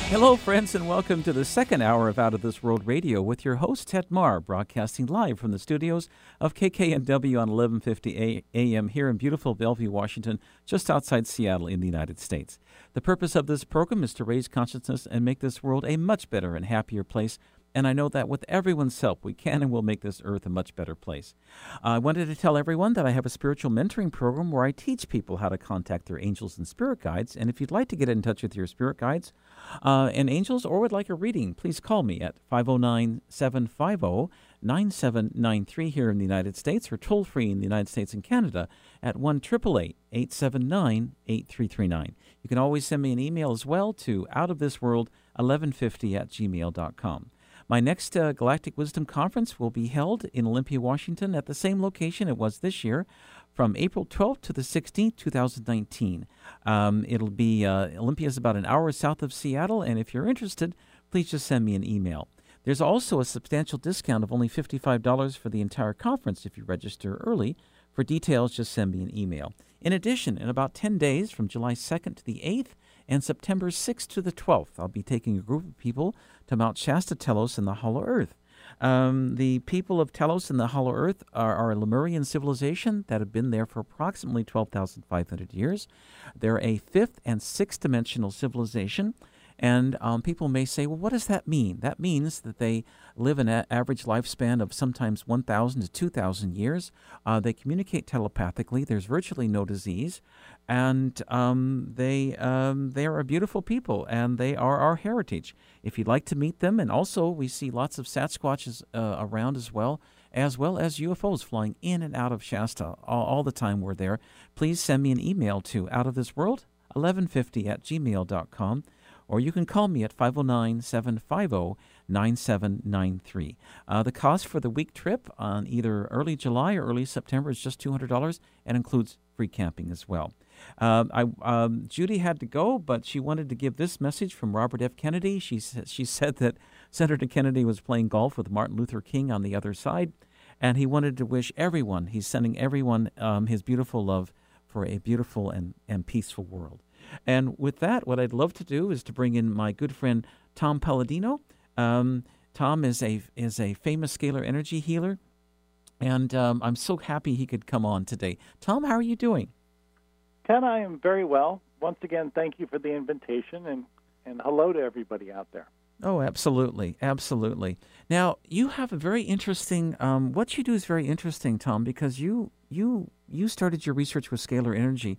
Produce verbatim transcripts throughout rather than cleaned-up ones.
Hello, friends, and welcome to the second hour of Out of This World Radio with your host, Ted Marr, broadcasting live from the studios of K K N W on eleven fifty A M here in beautiful Bellevue, Washington, just outside Seattle in the United States. The purpose of this program is to raise consciousness and make this world a much better and happier place. And I know that with everyone's help, we can and will make this earth a much better place. Uh, I wanted to tell everyone that I have a spiritual mentoring program where I teach people how to contact their angels and spirit guides. And if you'd like to get in touch with your spirit guides uh, and angels or would like a reading, please call me at five oh nine, seven five oh, nine seven nine three here in the United States or toll free in the United States and Canada at one eight eight eight, eight seven nine, eight three three nine. You can always send me an email as well to outofthisworld eleven fifty at gmail dot com. My next uh, Galactic Wisdom Conference will be held in Olympia, Washington, at the same location it was this year, from April twelfth to the sixteenth, twenty nineteen. Um, it'll be, uh, Olympia is about an hour south of Seattle, and if you're interested, please just send me an email. There's also a substantial discount of only fifty-five dollars for the entire conference if you register early. For details, just send me an email. In addition, in about ten days, from July second to the eighth, and September sixth to the twelfth, I'll be taking a group of people to Mount Shasta, Telos, and the Hollow Earth. Um, the people of Telos and the Hollow Earth are, are a Lemurian civilization that have been there for approximately twelve thousand five hundred years. They're a fifth and sixth dimensional civilization. And um, people may say, well, what does that mean? That means that they live an a- average lifespan of sometimes one thousand to two thousand years. Uh, they communicate telepathically. There's virtually no disease. And um, they um, they are a beautiful people, and they are our heritage. If you'd like to meet them, and also we see lots of Sasquatches uh, around as well, as well as U F Os flying in and out of Shasta all, all the time we're there, please send me an email to outofthisworld eleven fifty at gmail dot com. Or you can call me at five oh nine, seven five oh, nine seven nine three. Uh, the cost for the week trip on either early July or early September is just two hundred dollars and includes free camping as well. Um, I, um, Judy had to go, but she wanted to give this message from Robert F. Kennedy. She, she said that Senator Kennedy was playing golf with Martin Luther King on the other side, and he wanted to wish everyone, he's sending everyone um, his beautiful love for a beautiful and, and peaceful world. And with that, what I'd love to do is to bring in my good friend Tom Palladino. Um, Tom is a is a famous scalar energy healer, and um, I'm so happy he could come on today. Tom, how are you doing? Ken, I am very well. Once again, thank you for the invitation, and, and hello to everybody out there. Oh, absolutely, absolutely. Now, you have a very interesting, um, what you do is very interesting, Tom, because you you you started your research with scalar energy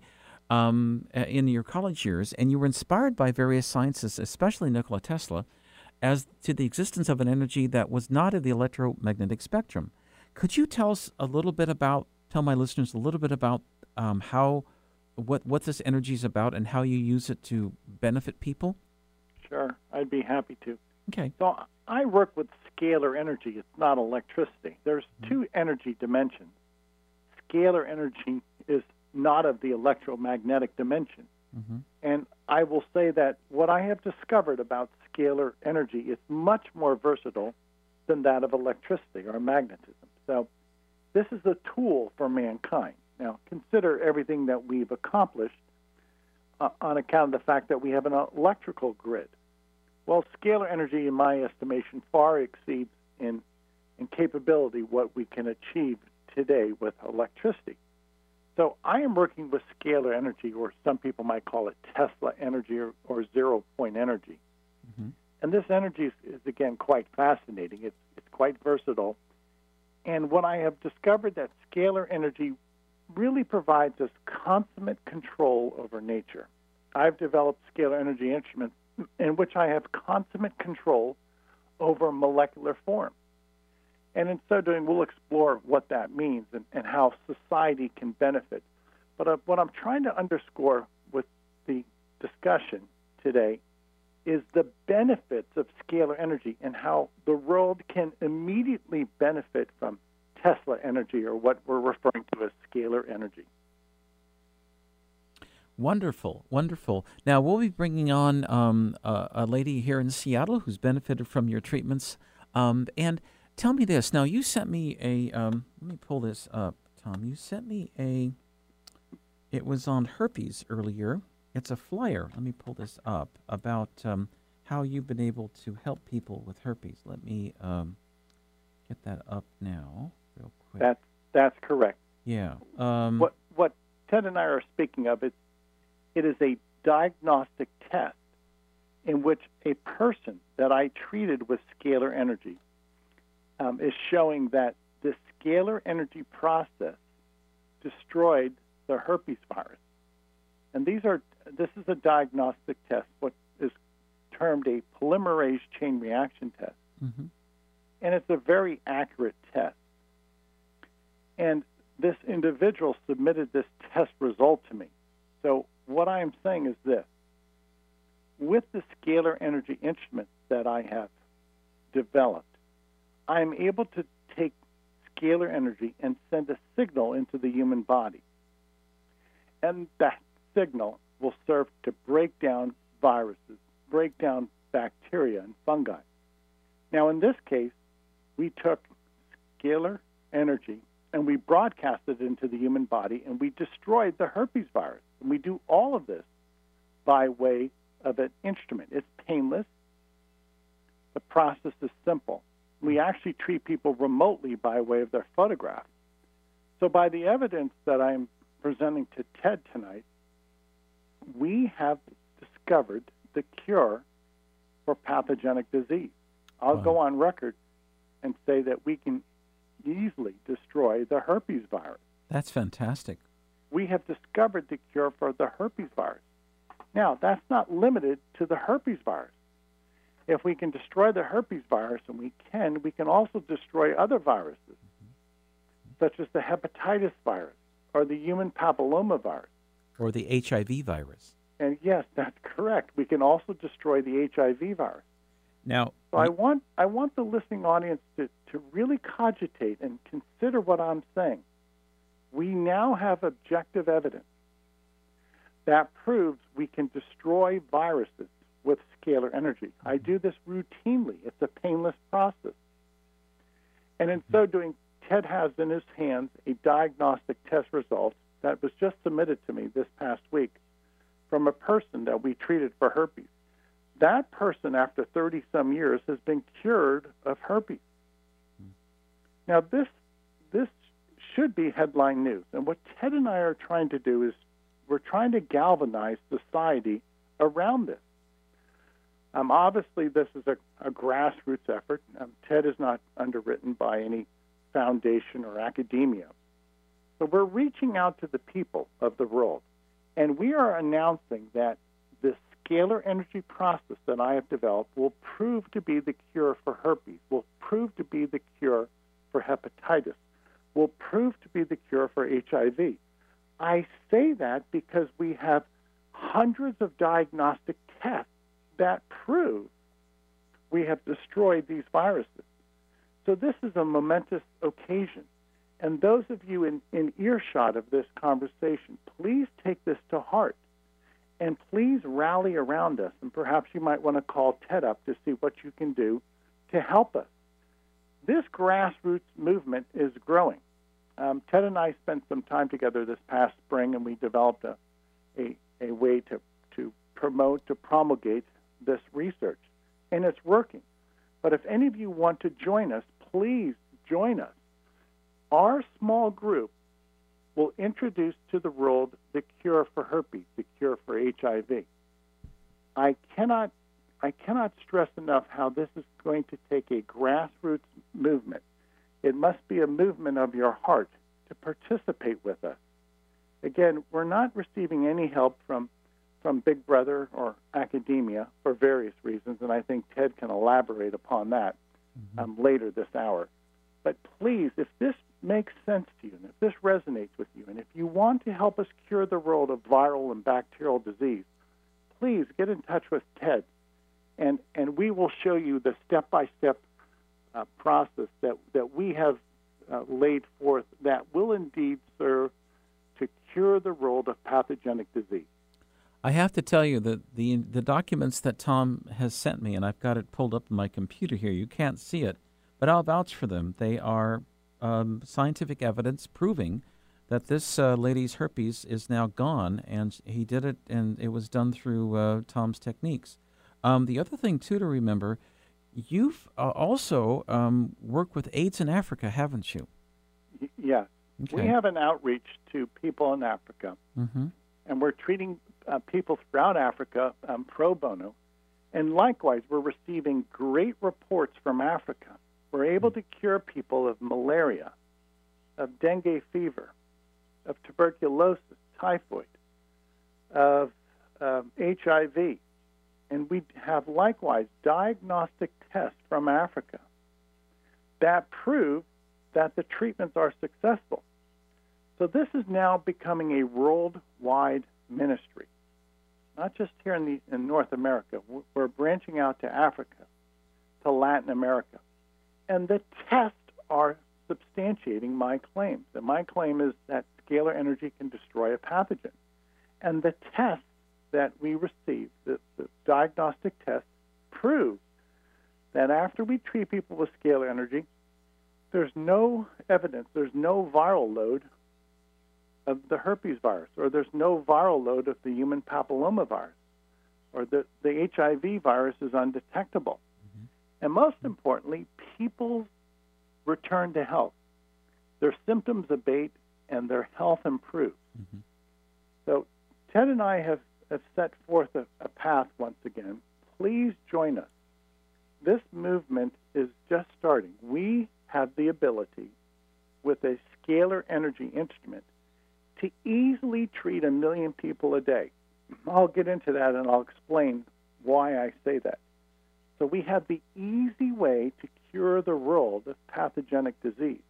Um, in your college years, and you were inspired by various scientists, especially Nikola Tesla, as to the existence of an energy that was not in the electromagnetic spectrum. Could you tell us a little bit about, tell my listeners a little bit about um, how, what, what this energy is about and how you use it to benefit people? Sure, I'd be happy to. Okay. So I work with scalar energy. It's not electricity. There's mm-hmm. two energy dimensions. Scalar energy is not of the electromagnetic dimension. Mm-hmm. And I will say that what I have discovered about scalar energy is much more versatile than that of electricity or magnetism. So this is a tool for mankind. Now, consider everything that we've accomplished uh, on account of the fact that we have an electrical grid. Well, scalar energy, in my estimation, far exceeds in, in capability what we can achieve today with electricity. So I am working with scalar energy, or some people might call it Tesla energy or, or zero-point energy. Mm-hmm. And this energy is, is, again, quite fascinating. It's, it's quite versatile. And what I have discovered that scalar energy really provides us consummate control over nature. I've developed scalar energy instruments in which I have consummate control over molecular form. And in so doing, we'll explore what that means and, and how society can benefit. But uh, what I'm trying to underscore with the discussion today is the benefits of scalar energy and how the world can immediately benefit from Tesla energy, or what we're referring to as scalar energy. Wonderful, wonderful. Now, we'll be bringing on um, a, a lady here in Seattle who's benefited from your treatments. Um, and tell me this. Now, you sent me a, um, let me pull this up, Tom. You sent me a, it was on herpes earlier. It's a flyer. Let me pull this up about um, how you've been able to help people with herpes. Let me um, get that up now, real quick. That's that's correct. Yeah. Um, what what Ted and I are speaking of, it it is a diagnostic test in which a person that I treated with scalar energy um, is showing that the scalar energy process destroyed the herpes virus. And these are this is a diagnostic test, what is termed a polymerase chain reaction test. mm-hmm. And it's a very accurate test. And this individual submitted this test result to me. So what I am saying is this. With the scalar energy instrument that I have developed, I am able to take scalar energy and send a signal into the human body. And that signal will serve to break down viruses, break down bacteria and fungi. Now, in this case, we took scalar energy and we broadcast it into the human body, and we destroyed the herpes virus. And we do all of this by way of an instrument. It's painless. The process is simple. We actually treat people remotely by way of their photograph. So by the evidence that I'm presenting to Ted tonight, we have discovered the cure for pathogenic disease. I'll Wow. go on record and say that we can easily destroy the herpes virus. That's fantastic. We have discovered the cure for the herpes virus. Now, that's not limited to the herpes virus. If we can destroy the herpes virus, and we can, we can also destroy other viruses, mm-hmm. such as the hepatitis virus or the human papilloma virus. Or the H I V virus. And yes, that's correct. We can also destroy the H I V virus. Now, So I want I want the listening audience to, to really cogitate and consider what I'm saying. We now have objective evidence that proves we can destroy viruses with scalar energy. I do this routinely. It's a painless process. And in so doing, Ted has in his hands a diagnostic test result that was just submitted to me this past week from a person that we treated for herpes. That person, after thirty-some years, has been cured of herpes. Now, this this should be headline news. And what Ted and I are trying to do is we're trying to galvanize society around this. Um, obviously, this is a, a grassroots effort. Um, Ted is not underwritten by any foundation or academia. So we're reaching out to the people of the world, and we are announcing that this scalar energy process that I have developed will prove to be the cure for herpes, will prove to be the cure for hepatitis, will prove to be the cure for H I V. I say that because we have hundreds of diagnostic tests that prove we have destroyed these viruses. So this is a momentous occasion. And those of you in, in earshot of this conversation, please take this to heart. And please rally around us. And perhaps you might want to call Ted up to see what you can do to help us. This grassroots movement is growing. Um, Ted and I spent some time together this past spring, and we developed a, a, a way to, to promote, to promulgate this research. And it's working. But if any of you want to join us, please join us. Our small group will introduce to the world the cure for herpes, the cure for H I V. I cannot, I cannot stress enough how this is going to take a grassroots movement. It must be a movement of your heart to participate with us. Again, we're not receiving any help from, from Big Brother or academia for various reasons, and I think Ted can elaborate upon that mm-hmm. um, later this hour. But please, if this makes sense to you, and if this resonates with you, and if you want to help us cure the world of viral and bacterial disease, please get in touch with Ted, and, and we will show you the step-by-step uh, process that, that we have uh, laid forth that will indeed serve to cure the world of pathogenic disease. I have to tell you that the the documents that Tom has sent me, and I've got it pulled up on my computer here, you can't see it, but I'll vouch for them. They are um, scientific evidence proving that this uh, lady's herpes is now gone, and he did it, and it was done through uh, Tom's techniques. Um, the other thing, too, to remember, you've uh, also um, worked with AIDS in Africa, haven't you? Y- yes. Okay. We have an outreach to people in Africa, Mm-hmm. and we're treating uh, people throughout Africa um, pro bono. And likewise, we're receiving great reports from Africa. We're able to cure people of malaria, of dengue fever, of tuberculosis, typhoid, of um, H I V. And we have likewise diagnostic tests from Africa that prove that the treatments are successful. So this is now becoming a worldwide ministry, not just here in, the, in North America. We're branching out to Africa, to Latin America. And the tests are substantiating my claims. And my claim is that scalar energy can destroy a pathogen. And the tests that we receive, the, the diagnostic tests, prove that after we treat people with scalar energy, there's no evidence, there's no viral load of the herpes virus, or there's no viral load of the human papilloma virus, or the, the H I V virus is undetectable. Mm-hmm. And most importantly, people return to health. Their symptoms abate and their health improves. Mm-hmm. So Ted and I have, have set forth a, a path once again. Please join us. This movement is just starting. We have the ability, with a scalar energy instrument, to easily treat a million people a day. I'll get into that and I'll explain why I say that. So we have the easy way to cure the world of pathogenic disease.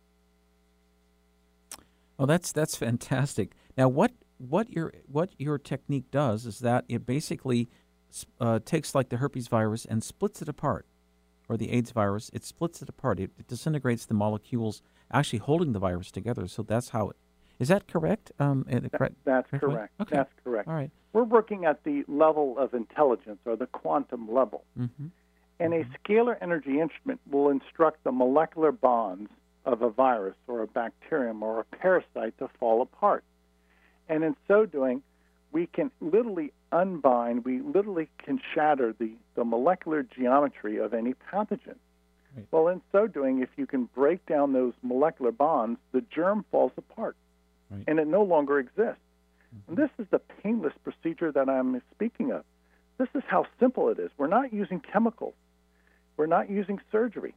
Oh, that's that's fantastic. Now, what what your what your technique does is that it basically uh, takes like the herpes virus and splits it apart, or the AIDS virus. It splits it apart. It, it disintegrates the molecules actually holding the virus together. So that's how it. Is that correct? Um, that, correct that's correct. correct. Okay. That's correct. All right. We're working at the level of intelligence, or the quantum level. Mm-hmm. And mm-hmm. a scalar energy instrument will instruct the molecular bonds of a virus or a bacterium or a parasite to fall apart. And in so doing, we can literally unbind, we literally can shatter the, the molecular geometry of any pathogen. Right. Well, in so doing, if you can break down those molecular bonds, the germ falls apart. Right. And it no longer exists. Mm-hmm. And this is the painless procedure that I'm speaking of. This is how simple it is. We're not using chemicals. We're not using surgery.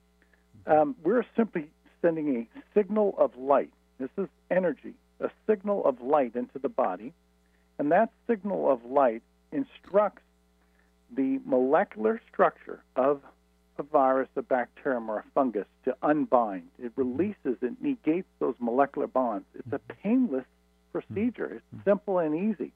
Um, we're simply sending a signal of light. This is energy, a signal of light into the body. And that signal of light instructs the molecular structure of a virus, a bacterium, or a fungus to unbind. It releases, it negates those molecular bonds. It's a painless procedure. It's simple and easy.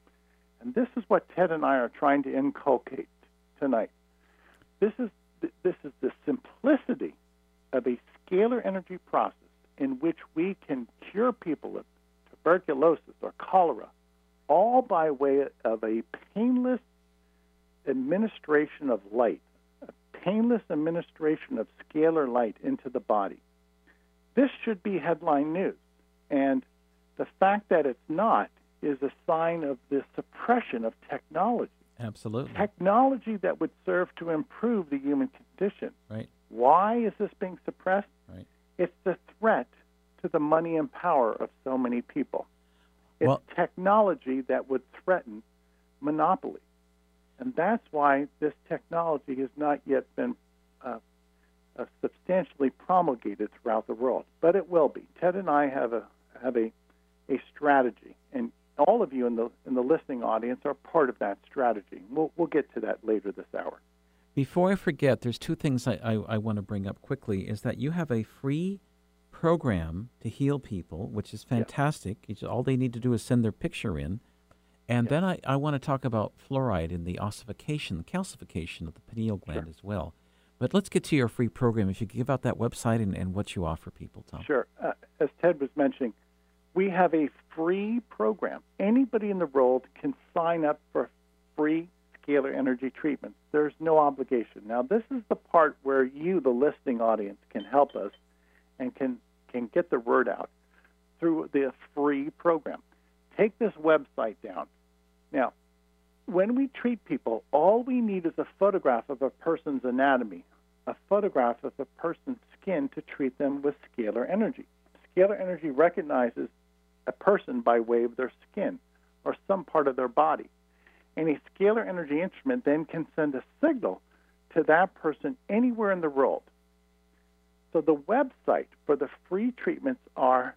And this is what Ted and I are trying to inculcate tonight. This is this is the simplicity of a scalar energy process in which we can cure people of tuberculosis or cholera, all by way of a painless administration of light, a painless administration of scalar light into the body. This should be headline news. And the fact that it's not is a sign of the suppression of technology. Absolutely. Technology that would serve to improve the human condition. Right. Why is this being suppressed? Right. It's the threat to the money and power of so many people. It's well, technology that would threaten monopoly. And that's why this technology has not yet been uh, uh, substantially promulgated throughout the world. But it will be. Ted and I have a have a, a strategy, and all of you in the in the listening audience are part of that strategy. We'll we'll get to that later this hour. Before I forget, there's two things I, I, I want to bring up quickly. Is that you have a free program to heal people, which is fantastic. Yes. All they need to do is send their picture in. And yes. then I, I want to talk about fluoride and the ossification, the calcification of the pineal gland sure. as well. But let's get to your free program. If you could give out that website and, and what you offer people, Tom. Sure. Uh, as Ted was mentioning, we have a free program. Anybody in the world can sign up for free scalar energy treatments. There's no obligation. Now, this is the part where you, the listening audience, can help us and can, can get the word out through the free program. Take this website down. Now, when we treat people, all we need is a photograph of a person's anatomy, a photograph of a person's skin to treat them with scalar energy. Scalar energy recognizes a person by way of their skin or some part of their body. And a scalar energy instrument then can send a signal to that person anywhere in the world. So the website for the free treatments are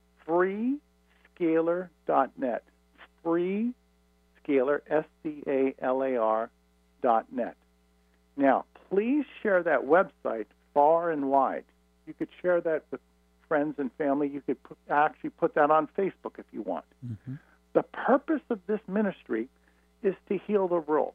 free scalar dot net. Free Scalar, S C A L A R dot net. Now, please share that website far and wide. You could share that with friends and family. You could put, actually put that on Facebook if you want. Mm-hmm. The purpose of this ministry is to heal the world.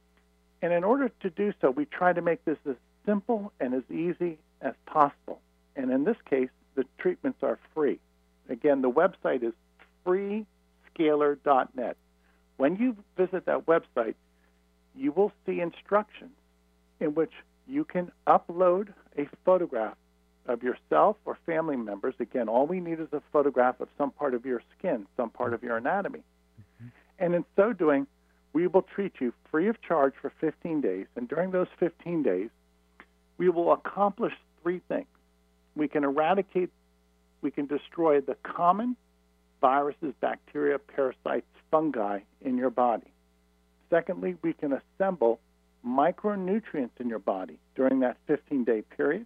And in order to do so, we try to make this as simple and as easy as possible. And in this case, the treatments are free. Again, the website is free scalar dot net. When you visit that website, you will see instructions in which you can upload a photograph of yourself or family members. Again, all we need is a photograph of some part of your skin, some part of your anatomy. Mm-hmm. And in so doing, we will treat you free of charge for fifteen days. And during those fifteen days, we will accomplish three things. We can eradicate, we can destroy the common viruses, bacteria, parasites, fungi in your body. Secondly, we can assemble micronutrients in your body during that fifteen-day period.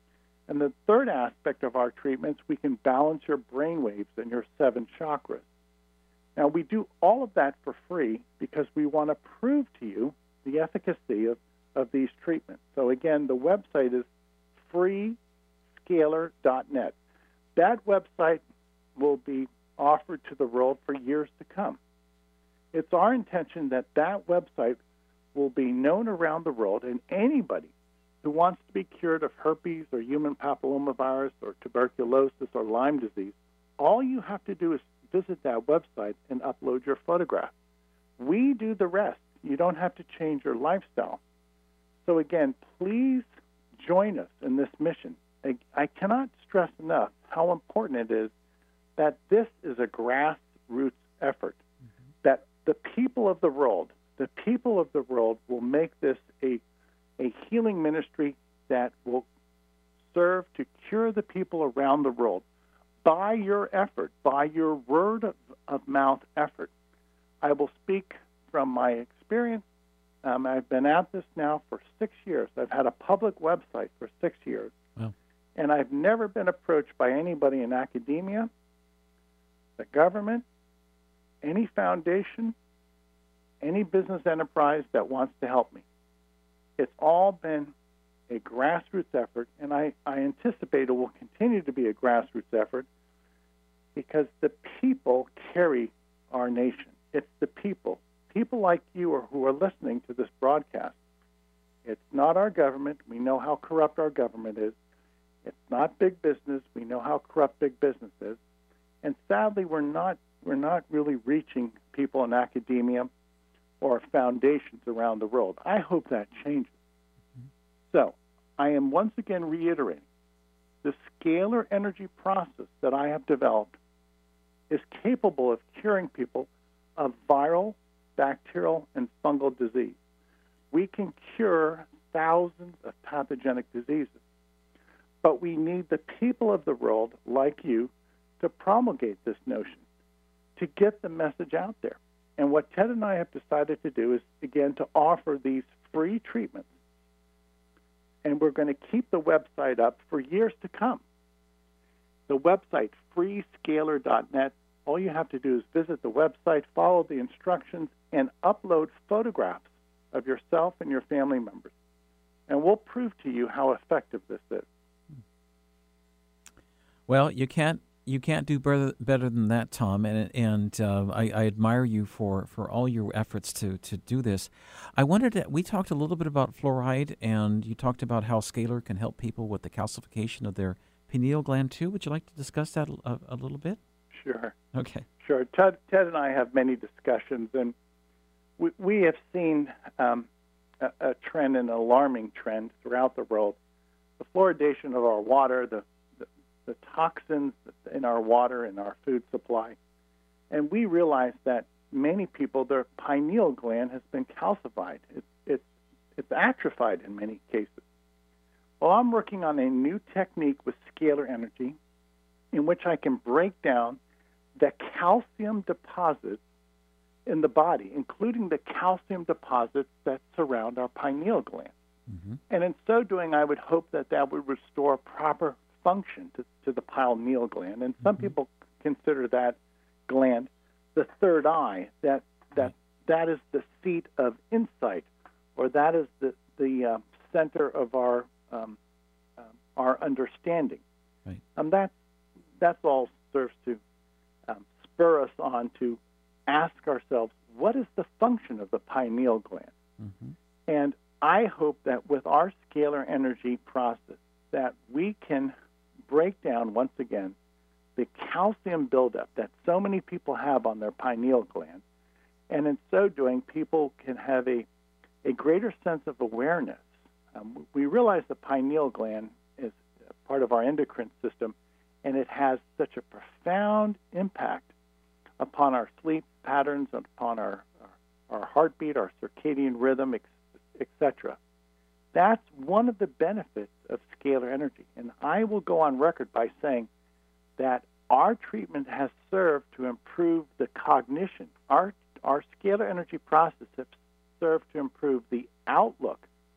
And the third aspect of our treatments, we can balance your brain waves and your seven chakras. Now, we do all of that for free because we want to prove to you the efficacy of, of these treatments. So again, the website is free scalar dot net. That website will be offered to the world for years to come. It's our intention that that website will be known around the world, and anybody who wants to be cured of herpes or human papillomavirus or tuberculosis or Lyme disease, all you have to do is visit that website and upload your photograph. We do the rest. You don't have to change your lifestyle. So again, please join us in this mission. I, I cannot stress enough how important it is that this is a grassroots effort, mm-hmm. that the people of the world, the people of the world will make this a, a healing ministry that will serve to cure the people around the world by your effort, by your word of, of mouth effort. I will speak from my experience. Um, I've been at this now for six years. I've had a public website for six years. Wow. And I've never been approached by anybody in academia, the government, any foundation, any business enterprise that wants to help me. It's all been a grassroots effort, and I, I anticipate it will continue to be a grassroots effort because the people carry our nation. It's the people, people like you or who are listening to this broadcast. It's not our government. We know how corrupt our government is. It's not big business. We know how corrupt big business is. And sadly, we're not we're not really reaching people in academia or foundations around the world. I hope that changes. Mm-hmm. So I am once again reiterating, the scalar energy process that I have developed is capable of curing people of viral, bacterial, and fungal disease. We can cure thousands of pathogenic diseases, but we need the people of the world, like you, to promulgate this notion, to get the message out there. And what Ted and I have decided to do is, again, to offer these free treatments. And we're going to keep the website up for years to come. The website, free scalar dot net, all you have to do is visit the website, follow the instructions, and upload photographs of yourself and your family members. And we'll prove to you how effective this is. Well, you can't you can't do better, better than that, Tom, and and uh, I, I admire you for, for all your efforts to, to do this. I wondered, that we talked a little bit about fluoride, and you talked about how scalar can help people with the calcification of their pineal gland too. Would you like to discuss that a, a little bit? Sure. Okay. Sure. Ted, Ted and I have many discussions, and we, we have seen um, a, a trend, an alarming trend throughout the world. The fluoridation of our water, the the toxins in our water and our food supply. And we realize that many people, their pineal gland has been calcified. It's, it's, it's atrophied in many cases. Well, I'm working on a new technique with scalar energy in which I can break down the calcium deposits in the body, including the calcium deposits that surround our pineal gland. Mm-hmm. And in so doing, I would hope that that would restore proper function to, to the pineal gland. And some mm-hmm. people consider that gland the third eye, that that that is the seat of insight, or that is the the uh, center of our um, uh, our understanding. Right. Um, that that's all serves to um, spur us on to ask ourselves, what is the function of the pineal gland? Mm-hmm. And I hope that with our scalar energy process, that we can break down once again the calcium buildup that so many people have on their pineal gland, and in so doing, people can have a, a greater sense of awareness. Um, we realize the pineal gland is part of our endocrine system, and it has such a profound impact upon our sleep patterns, upon our, our, our heartbeat, our circadian rhythm, et cetera. That's one of the benefits of scalar energy. And I will go on record by saying that our treatment has served to improve the cognition. Our, our scalar energy process has served to improve the outlook,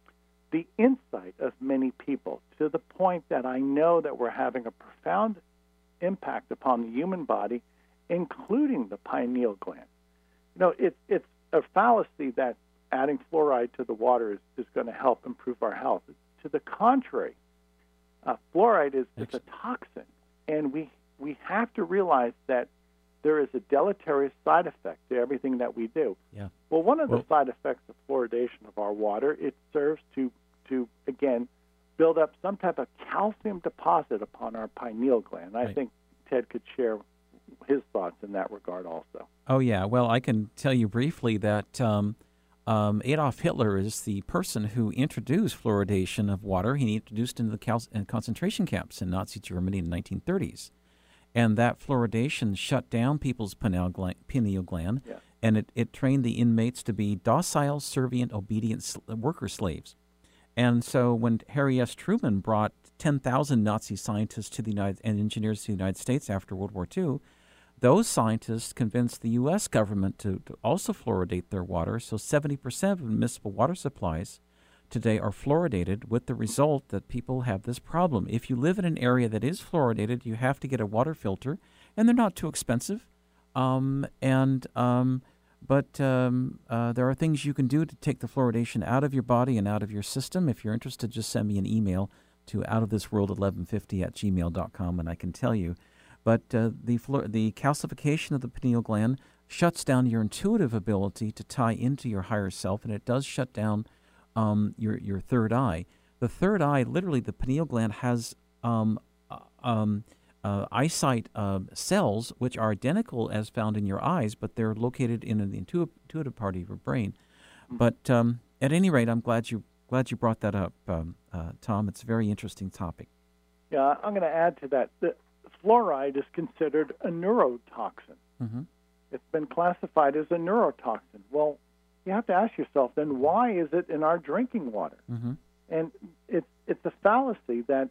the insight of many people, to the point that I know that we're having a profound impact upon the human body, including the pineal gland. You know, it, it's a fallacy that adding fluoride to the water is, is going to help improve our health. To the contrary, uh, fluoride is, is a toxin, and we we have to realize that there is a deleterious side effect to everything that we do. Yeah. Well, one of well, the side effects of fluoridation of our water, it serves to, to again, build up some type of calcium deposit upon our pineal gland. I right. think Ted could share his thoughts in that regard also. Oh, yeah. Well, I can tell you briefly that um, um, Adolf Hitler is the person who introduced fluoridation of water. He introduced it into the cal- in concentration camps in Nazi Germany in the nineteen thirties. And that fluoridation shut down people's pineal gland, pineal gland yeah. and it, it trained the inmates to be docile, servient, obedient sl- worker slaves. And so when Harry S. Truman brought ten thousand Nazi scientists to the United and engineers to the United States after World War Two, those scientists convinced the U S government to, to also fluoridate their water. So seventy percent of municipal water supplies today are fluoridated, with the result that people have this problem. If you live in an area that is fluoridated, you have to get a water filter, and they're not too expensive. Um, and um, but um, uh, there are things you can do to take the fluoridation out of your body and out of your system. If you're interested, just send me an email to outofthisworld eleven fifty at gmail dot com, and I can tell you. But uh, the fluor- the calcification of the pineal gland shuts down your intuitive ability to tie into your higher self, and it does shut down um, your your third eye. The third eye, literally, the pineal gland has um, uh, um, uh, eyesight uh, cells which are identical as found in your eyes, but they're located in the intuitive, intuitive part of your brain. But um, at any rate, I'm glad you glad you brought that up, um, uh, Tom. It's a very interesting topic. Yeah, I'm going to add to that. The fluoride is considered a neurotoxin. Mm-hmm. It's been classified as a neurotoxin. Well, you have to ask yourself, then why is it in our drinking water? Mm-hmm. And it's it's a fallacy that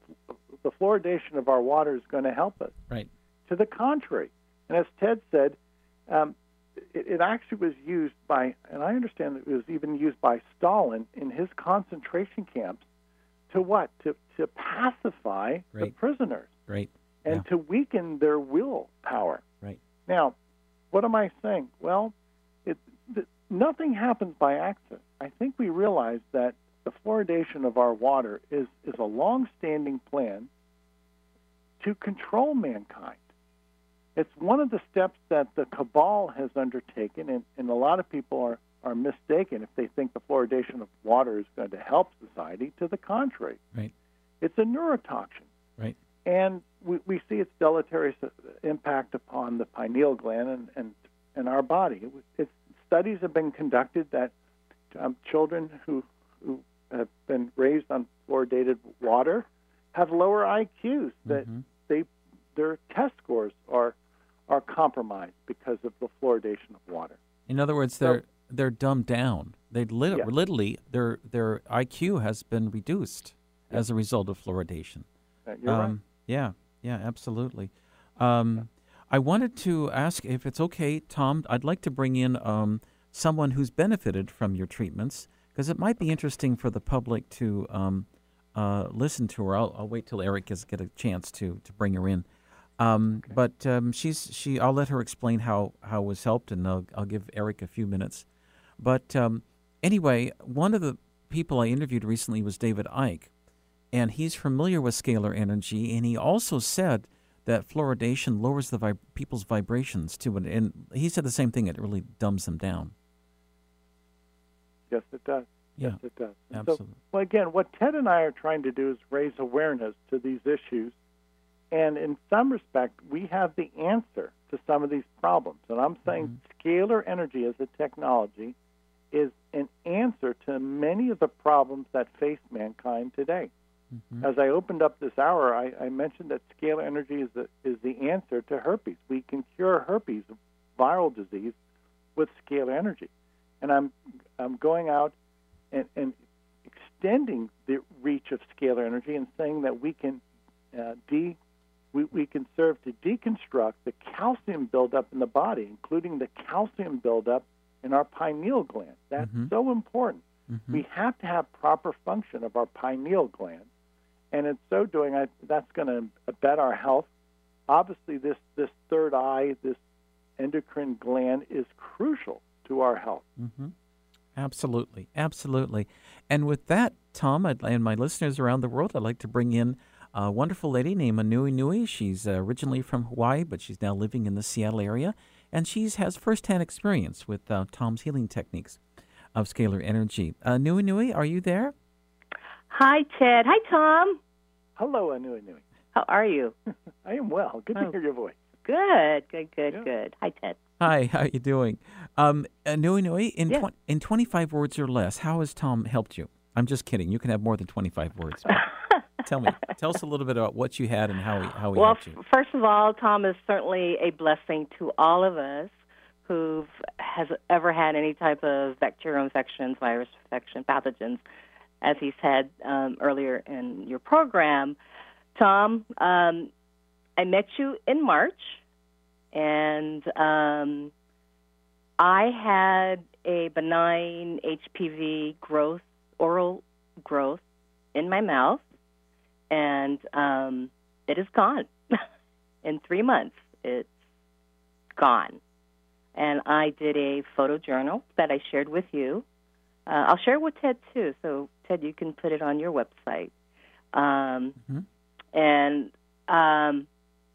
the fluoridation of our water is going to help us. Right. To the contrary. And as Ted said, um, it, it actually was used by, and I understand that it was even used by Stalin in his concentration camps to what? To, to pacify right. the prisoners. Right. And yeah. to weaken their willpower. Right. Now, what am I saying? Well, it, th- nothing happens by accident. I think we realize that the fluoridation of our water is, is a long-standing plan to control mankind. It's one of the steps that the cabal has undertaken, and, and a lot of people are, are mistaken if they think the fluoridation of water is going to help society. To the contrary. Right. It's a neurotoxin. Right. And we, we see its deleterious impact upon the pineal gland and, and, and our body. It, it's, studies have been conducted that um, children who, who have been raised on fluoridated water have lower I Qs, that mm-hmm. they their test scores are are compromised because of the fluoridation of water. In other words, they're so, they're dumbed down. They lit- yeah. literally their their I Q has been reduced yeah. as a result of fluoridation. Uh, you're um, right. Yeah, yeah, absolutely. Um, yeah. I wanted to ask if it's okay, Tom. I'd like to bring in um, someone who's benefited from your treatments, because it might be interesting for the public to um, uh, listen to her. I'll, I'll wait till Eric gets get a chance to to bring her in. Um, okay. But um, she's she. I'll let her explain how how it was helped, and I'll I'll give Eric a few minutes. But um, anyway, one of the people I interviewed recently was David Icke, and he's familiar with scalar energy, and he also said that fluoridation lowers the vib- people's vibrations too, and, and he said the same thing. It really dumbs them down. Yes, it does. Yeah, yes, it does. And absolutely. So, well, again, what Ted and I are trying to do is raise awareness to these issues. And in some respect, we have the answer to some of these problems. And I'm saying mm-hmm. scalar energy as a technology is an answer to many of the problems that face mankind today. Mm-hmm. As I opened up this hour, I, I mentioned that scalar energy is the, is the answer to herpes. We can cure herpes, viral disease, with scalar energy. And I'm I'm going out and, and extending the reach of scalar energy and saying that we can uh, de we, we can serve to deconstruct the calcium buildup in the body, including the calcium buildup in our pineal gland. That's mm-hmm. so important. Mm-hmm. We have to have proper function of our pineal gland, and in so doing, I, that's going to abet our health. Obviously, this this third eye, this endocrine gland, is crucial to our health. Mm-hmm. Absolutely, absolutely. And with that, Tom, I'd, and my listeners around the world, I'd like to bring in a wonderful lady named Anui Nui. She's uh, originally from Hawaii, but she's now living in the Seattle area, and she has firsthand experience with uh, Tom's healing techniques of scalar energy. Uh, Nui Nui, are you there? Hi, Ted. Hi, Tom. Hello, Anui Nui. How are you? I am well. Good oh. to hear your voice. Good, good, good, yeah. good. Hi, Ted. Hi, how are you doing? Um, uh, Nui Nui, in, yeah. tw- in twenty-five words or less, how has Tom helped you? I'm just kidding. You can have more than twenty-five words. Tell me. Tell us a little bit about what you had and how he, how he well, helped you. Well, f- first of all, Tom is certainly a blessing to all of us who has ever had any type of bacterial infections, virus infection, pathogens, as he said um, earlier in your program. Tom, um, I met you in March, and um, I had a benign H P V growth, oral growth in my mouth, and um, it is gone. In three months, it's gone. And I did a photojournal that I shared with you. Uh, I'll share it with Ted, too. So, Ted, you can put it on your website. Um, mm-hmm. And um,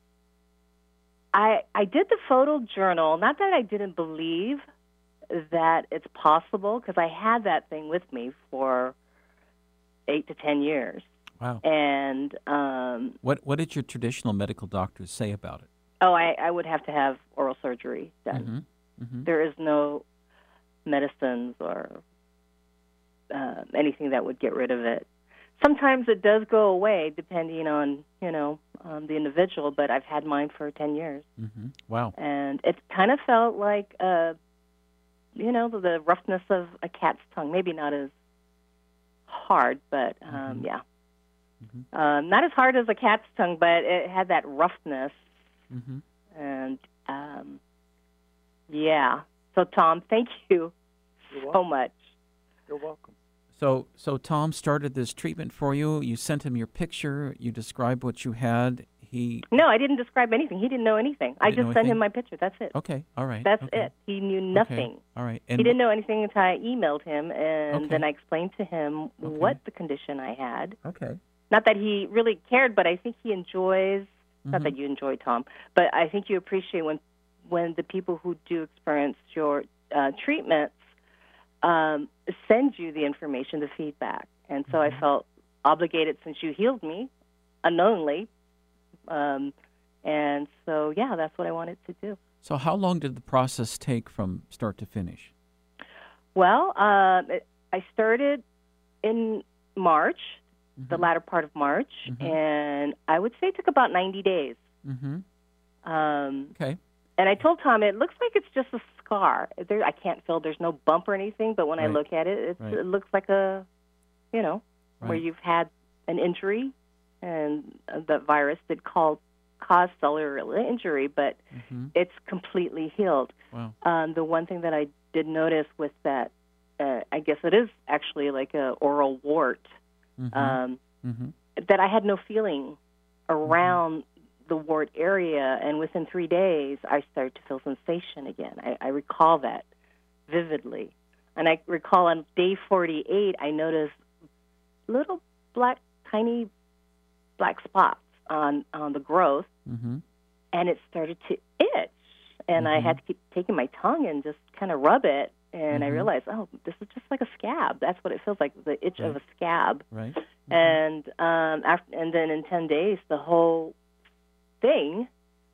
I I did the photojournal, not that I didn't believe that it's possible, because I had that thing with me for eight to ten years. Wow. And um, what what did your traditional medical doctors say about it? Oh, I, I would have to have oral surgery done. Mm-hmm. Mm-hmm. There is no medicines or uh, anything that would get rid of it. Sometimes it does go away, depending on, you know, um, the individual, but I've had mine for ten years. Mm-hmm. Wow. And it kind of felt like, uh, you know, the, the roughness of a cat's tongue. Maybe not as hard, but, um, mm-hmm. yeah. Mm-hmm. Um, not as hard as a cat's tongue, but it had that roughness. Mm-hmm. And, um, yeah. So, Tom, thank you You're so much. You're welcome. So, so Tom started this treatment for you. You sent him your picture. You described what you had. He No, I didn't describe anything. He didn't know anything. I just sent him my picture. That's it. Okay, all right. That's okay. it. He knew nothing. Okay. All right. And he didn't know anything until I emailed him, and okay. then I explained to him okay. what the condition I had. Okay. Not that he really cared, but I think he enjoys, mm-hmm. not that you enjoy, Tom, but I think you appreciate when when the people who do experience your uh, treatments um, send you the information, the feedback. And so mm-hmm. I felt obligated, since you healed me unknowingly. Um, and so, yeah, that's what I wanted to do. So how long did the process take from start to finish? Well, uh, it, I started in March, mm-hmm. the latter part of March, mm-hmm. and I would say it took about ninety days. Mm-hmm. Um, okay. And I told Tom, it looks like it's just a scar. There, I can't feel there's no bump or anything, but when Right. I look at it, it's, Right. it looks like a, you know, Right. where you've had an injury, and the virus did call, cause cellular injury, but Mm-hmm. it's completely healed. Wow. Um, the one thing that I did notice was that, uh, I guess it is actually like a oral wart, Mm-hmm. um, mm-hmm. that I had no feeling around the wart area, and within three days, I started to feel sensation again. I, I recall that vividly. And I recall on day forty-eight, I noticed little black, tiny black spots on, on the growth, Mm-hmm. and it started to itch. And I Mhm. had to keep taking my tongue and just kind of rub it, and I Mhm. realized, oh, this is just like a scab. That's what it feels like, the itch of a Right. scab. Right. And um, after, and then in ten days, the whole thing,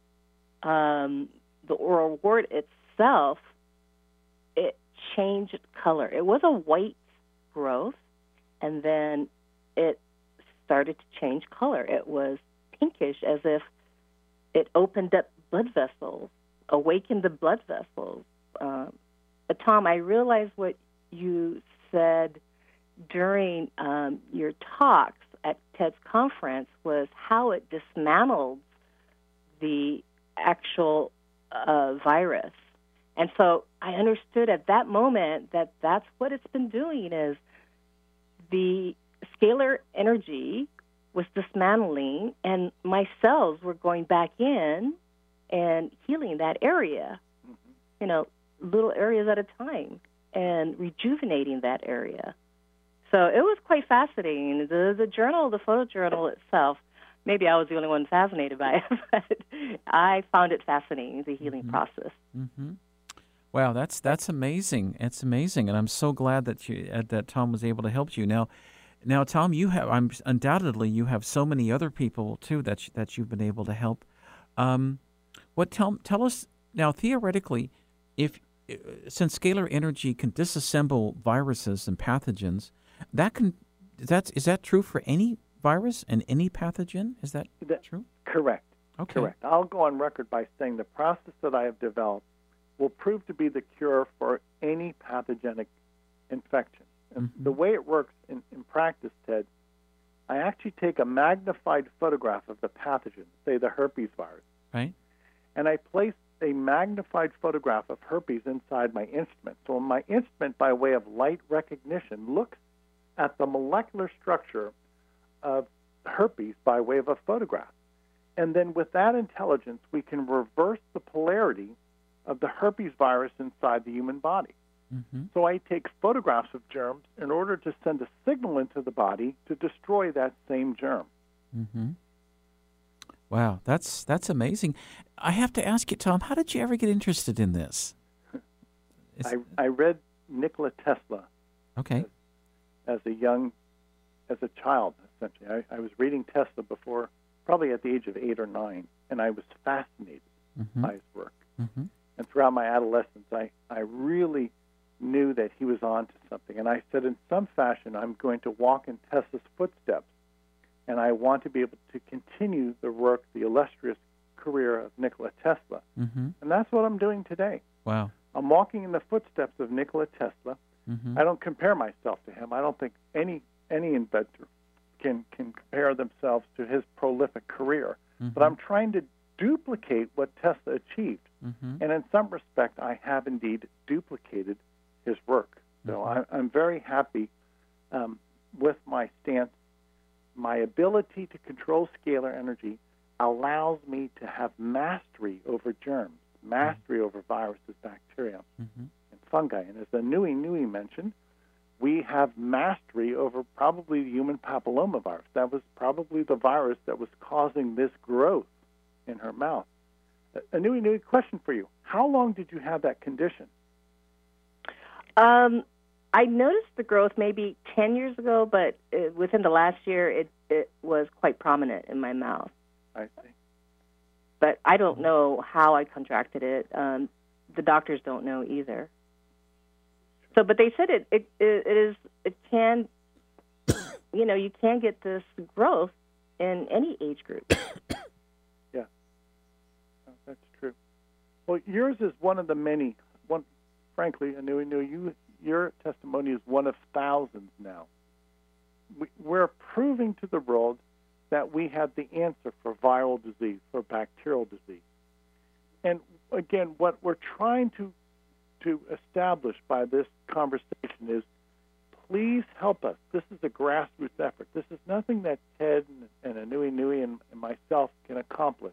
um, the oral wart itself, it changed color. It was a white growth, and then it started to change color. It was pinkish, as if it opened up blood vessels, awakened the blood vessels. Um, but Tom, I realized what you said during um, your talks at TED's conference was how it dismantled the actual uh, virus. And so I understood at that moment that that's what it's been doing, is the scalar energy was dismantling, and my cells were going back in and healing that area, Mm-hmm. you know, little areas at a time, and rejuvenating that area. So it was quite fascinating. The the journal, the photojournal itself, maybe I was the only one fascinated by it, but I found it fascinating, the healing Mhm. process. Mm-hmm. Wow, that's that's amazing. It's amazing, and I'm so glad that you uh, that Tom was able to help you. Now, now, Tom, you have I'm undoubtedly you have so many other people too that you, that you've been able to help. Um, what tell tell us now theoretically, if uh, since scalar energy can disassemble viruses and pathogens, that can that's is that true for any virus and any pathogen? Is that That- true? Correct. Okay. Correct. I'll go on record by saying the process that I have developed will prove to be the cure for any pathogenic infection. And Mhm. the way it works in, in practice, Ted, I actually take a magnified photograph of the pathogen, say the herpes virus, Right. and I place a magnified photograph of herpes inside my instrument. So my instrument, by way of light recognition, looks at the molecular structure of herpes by way of a photograph. And then with that intelligence, we can reverse the polarity of the herpes virus inside the human body. Mm-hmm. So I take photographs of germs in order to send a signal into the body to destroy that same germ. Mm-hmm. Wow, that's that's amazing. I have to ask you, Tom, how did you ever get interested in this? It's- I, I read Nikola Tesla okay. as a young, as a child, essentially. I, I was reading Tesla before, probably at the age of eight or nine, and I was fascinated Mm-hmm. by his work. Mm-hmm. And throughout my adolescence, I, I really knew that he was on to something. And I said, in some fashion, I'm going to walk in Tesla's footsteps, and I want to be able to continue the work, the illustrious career of Nikola Tesla. Mm-hmm. And that's what I'm doing today. Wow. I'm walking in the footsteps of Nikola Tesla. Mm-hmm. I don't compare myself to him. I don't think any any inventor can can compare themselves to his prolific career. Mm-hmm. But I'm trying to duplicate what Tesla achieved. Mm-hmm. And in some respect, I have indeed duplicated his work. So Mhm. I, I'm very happy um, with my stance. My ability to control scalar energy allows me to have mastery over germs, mastery over viruses, bacteria, Mm-hmm. and fungi. And as the Nui Nui mentioned, we have mastery over probably the human papillomavirus. That was probably the virus that was causing this growth in her mouth. A Nui Nui question for you. How long did you have that condition? Um, I noticed the growth maybe ten years ago, but uh, within the last year, it, it was quite prominent in my mouth. I see. But I don't know how I contracted it. Um, the doctors don't know either. So, but they said it, it, it, it is, it can, you know, you can get this growth in any age group. Yeah, oh, that's true. Well, yours is one of the many. One, frankly, Anu, Anu, you, your testimony is one of thousands now. We, we're proving to the world that we have the answer for viral disease, for bacterial disease. And again, what we're trying to to establish by this conversation is, please help us. This is a grassroots effort. This is nothing that Ted and, and Anui Nui and, and myself can accomplish.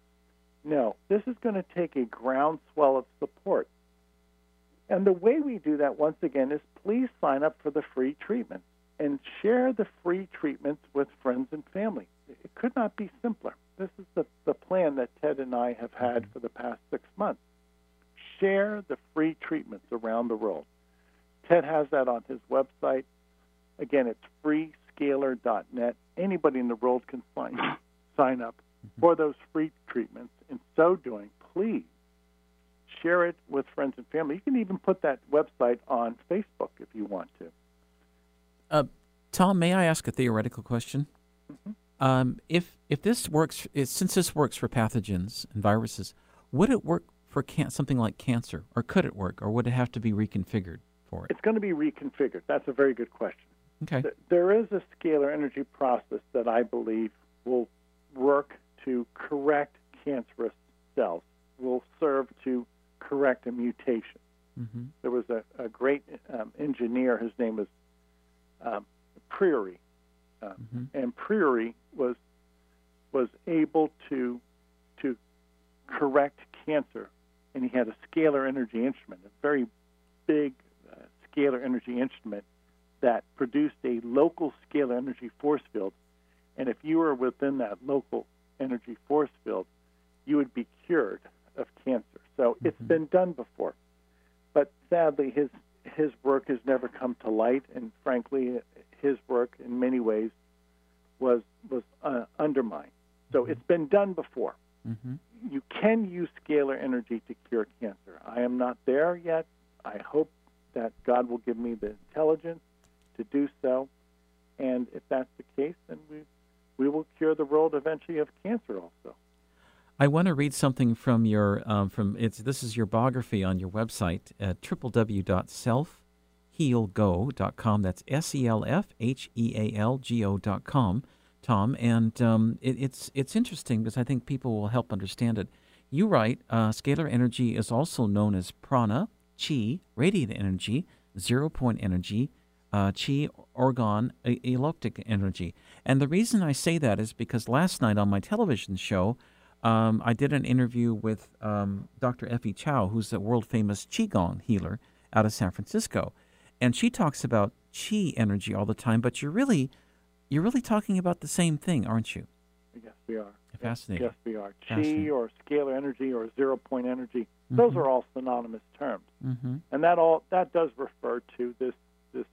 No, this is going to take a groundswell of support. And the way we do that, once again, is please sign up for the free treatment and share the free treatments with friends and family. It could not be simpler. This is the, the plan that Ted and I have had for the past six months. Share the free treatments around the world. Ted has that on his website. Again, it's free scalar dot net. Anybody in the world can sign, sign up for those free treatments. In so doing, please share it with friends and family. You can even put that website on Facebook if you want to. Uh, Tom, may I ask a theoretical question? Mm-hmm. Um, if if this works, if, since this works for pathogens and viruses, would it work for can- something like cancer, or could it work, or would it have to be reconfigured for it? It's going to be reconfigured. That's a very good question. Okay. Th- There is a scalar energy process that I believe will work to correct cancerous cells, will serve to correct a mutation. Mm-hmm. There was a, a great um, engineer, his name was um, Priory, uh, Mm-hmm. and Priory was was able to to correct cancer, and he had a scalar energy instrument, a very big uh, scalar energy instrument that produced a local scalar energy force field, and if you were within that local energy force field, you would be cured of cancer. So mm-hmm. it's been done before, but sadly his his work has never come to light, and frankly his work in many ways was was uh, undermined. So mm-hmm. it's been done before. Mm-hmm. You can use scalar energy to cure cancer. I am not there yet. I hope that God will give me the intelligence to do so, and if that's the case, then we we will cure the world eventually of cancer also. I want to read something from your um, from it's this is your biography on your website at w w w dot self heal go dot com. That's S E L F H E A L G O dot com, Tom. And um, it, it's it's interesting because I think people will help understand it. You write, uh, scalar energy is also known as prana, chi, radiant energy, zero-point energy, uh, chi, orgon, e- electric energy. And the reason I say that is because last night on my television show, Um, I did an interview with um, Doctor Effie Chow, who's a world-famous Qigong healer out of San Francisco, and she talks about Qi energy all the time. But you're really, you're really talking about the same thing, aren't you? Yes, we are. Fascinating. Yes, we are. Chi or scalar energy or zero-point energy; mm-hmm. those are all synonymous terms, mm-hmm. and that all that does refer to this this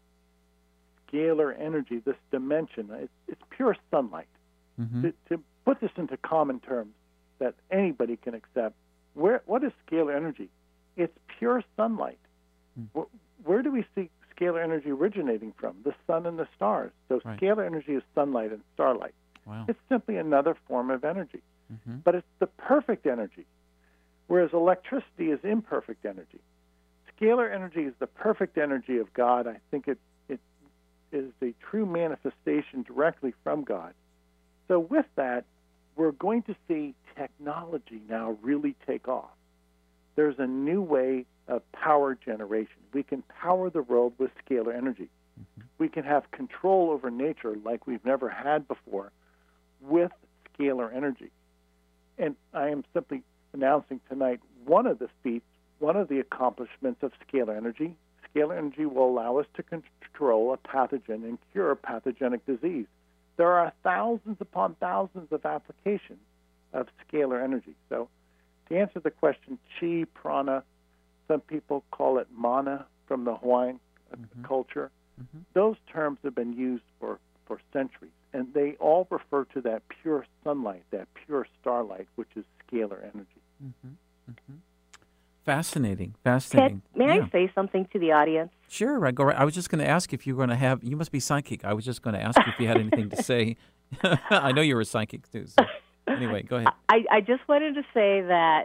scalar energy, this dimension. It's, it's pure sunlight. Mm-hmm. To, to put this into common terms that anybody can accept, where what is scalar energy? It's pure sunlight. Mm. Where, where do we see scalar energy originating from? The sun and the stars. So right. scalar energy is sunlight and starlight. Wow. It's simply another form of energy. Mm-hmm. But it's the perfect energy, whereas electricity is imperfect energy. Scalar energy is the perfect energy of God. I think it, it is a true manifestation directly from God. So with that, we're going to see technology now really take off. There's a new way of power generation. We can power the world with scalar energy. Mm-hmm. We can have control over nature like we've never had before with scalar energy. And I am simply announcing tonight one of the feats, one of the accomplishments of scalar energy. Scalar energy will allow us to control a pathogen and cure pathogenic disease. There are thousands upon thousands of applications of scalar energy. So to answer the question, chi, prana, some people call it mana from the Hawaiian mm-hmm. culture. Mm-hmm. Those terms have been used for, for centuries, and they all refer to that pure sunlight, that pure starlight, which is scalar energy. Mm-hmm. Mm-hmm. Fascinating, fascinating. Ted, may yeah. I say something to the audience? Sure, I go. Right. I was just going to ask if you were going to have. You must be psychic. I was just going to ask you if you had anything to say. I know you were a psychic too. So anyway, go ahead. I, I just wanted to say that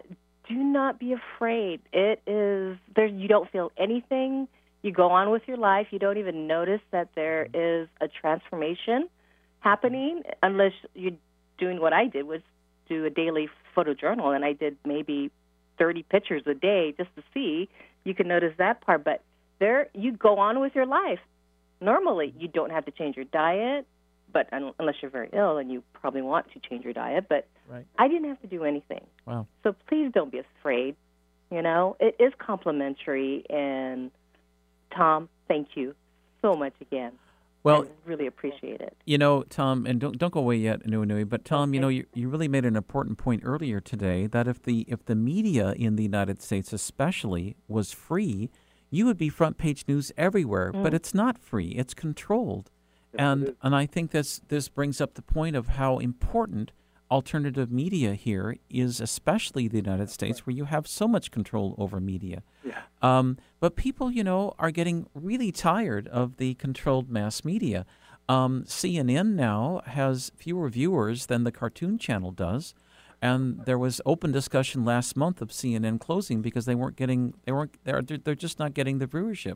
do not be afraid. It is there. You don't feel anything. You go on with your life. You don't even notice that there is a transformation happening unless you're doing what I did, was do a daily photojournal, and I did maybe thirty pictures a day just to see. You can notice that part, but there you go on with your life. Normally, you don't have to change your diet, but un- unless you're very ill and you probably want to change your diet, but right. I didn't have to do anything. Wow. So please don't be afraid. You know, it is complimentary, and Tom, thank you so much again. Well, I really appreciate it. You know, Tom, and don't don't go away yet, Nui Nui, but Tom, Okay. you know, you, you really made an important point earlier today that if the if the media in the United States especially was free, you would be front page news everywhere, Mm. but it's not free. It's controlled. Yes, and it is. and I think this this brings up the point of how important alternative media here is, especially the United States, where you have so much control over media. Yeah. Um, but people, you know, are getting really tired of the controlled mass media. Um, C N N now has fewer viewers than the Cartoon Channel does, and there was open discussion last month of C N N closing because they weren't getting they weren't they're they're just not getting the viewership.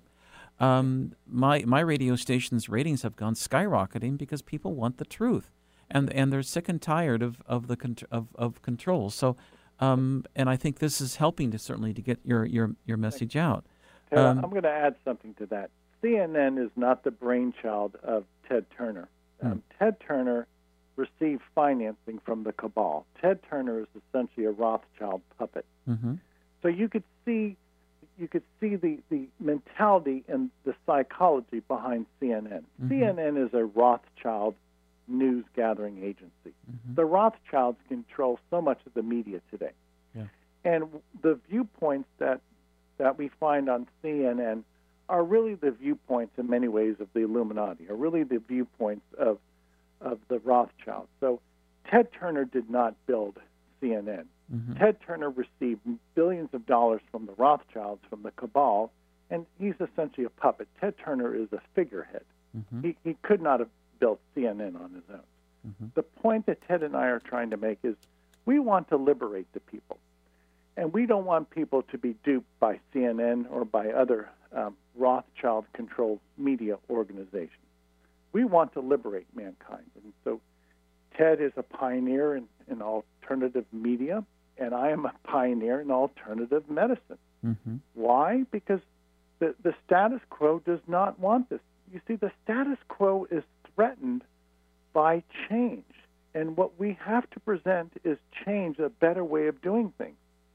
Um, my my radio station's ratings have gone skyrocketing because people want the truth, and and they're sick and tired of of the con- of of control. So. Um, and I think this is helping to certainly to get your, your, your message out. Ted, Um, I'm going to add something to that. C N N is not the brainchild of Ted Turner. Um, Hmm. Ted Turner received financing from the cabal. Ted Turner is essentially a Rothschild puppet. Mm-hmm. So you could see, you could see the, the mentality and the psychology behind C N N. Mhm. C N N is a Rothschild news gathering agency. Mm-hmm. The Rothschilds control so much of the media today. Yeah. And the viewpoints that that we find on C N N are really the viewpoints in many ways of the Illuminati, are really the viewpoints of of the Rothschilds. So Ted Turner did not build C N N. Mm-hmm. Ted Turner received billions of dollars from the Rothschilds, from the cabal, and he's essentially a puppet. Ted Turner is a figurehead. Mm-hmm. He, he could not have built C N N on his own. Mm-hmm. The point that Ted and I are trying to make is we want to liberate the people. And we don't want people to be duped by C N N or by other um, Rothschild-controlled media organizations. We want to liberate mankind. And so Ted is a pioneer in, in alternative media, and I am a pioneer in alternative medicine. Mm-hmm. Why? Because the, the status quo does not want this. You see, the status quo is threatened by change. And what we have to present is change, a better way of doing things.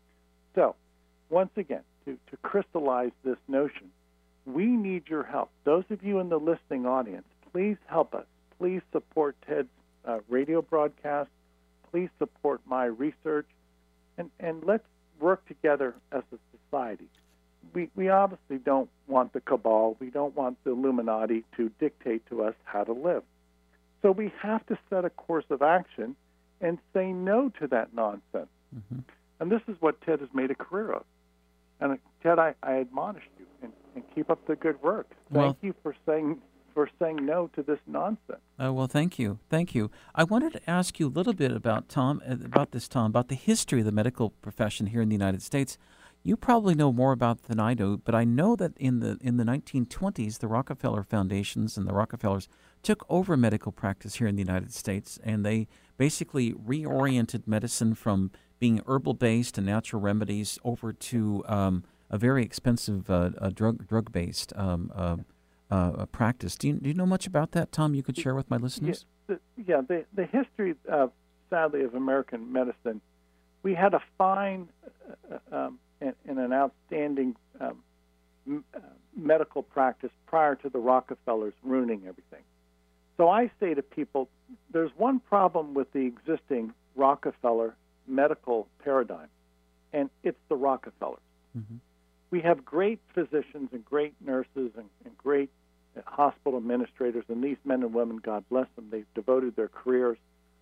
So, once again, to, to crystallize this notion, we need your help. Those of you in the listening audience, please help us. Please support Ted's uh, radio broadcast. Please support my research. And, and let's work together as a society. We, we obviously don't want the cabal. We don't want the Illuminati to dictate to us how to live. So we have to set a course of action and say no to that nonsense. Mm-hmm. And this is what Ted has made a career of. And uh, Ted, I, I admonish you and, and keep up the good work. Thank Well- you for saying for saying no to this nonsense. Uh, well, thank you, thank you. I wanted to ask you a little bit about Tom, uh, about this, Tom, about the history of the medical profession here in the United States. You probably know more about it than I do, but I know that in the in the nineteen twenties, the Rockefeller Foundations and the Rockefellers took over medical practice here in the United States, and they basically reoriented medicine from being herbal-based and natural remedies over to um, a very expensive uh, uh, drug drug-based um, uh, uh, practice. Do you, do you know much about that, Tom? You could share with my listeners. Yeah, the, yeah, the, the history, of, sadly, of American medicine, we had a fine uh, um, and, and an outstanding um, m- uh, medical practice prior to the Rockefellers ruining everything. So I say to people, there's one problem with the existing Rockefeller medical paradigm, and it's the Rockefellers. Mm-hmm. We have great physicians and great nurses and, and great hospital administrators, and these men and women, God bless them, they've devoted their careers